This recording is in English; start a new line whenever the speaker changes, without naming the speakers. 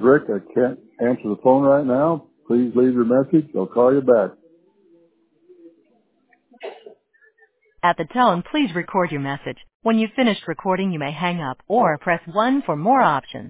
Rick. I can't answer the phone right now. Please leave your message. I'll call you back.
At the tone, please record your message. When you've finished recording, you may hang up or press 1 for more options.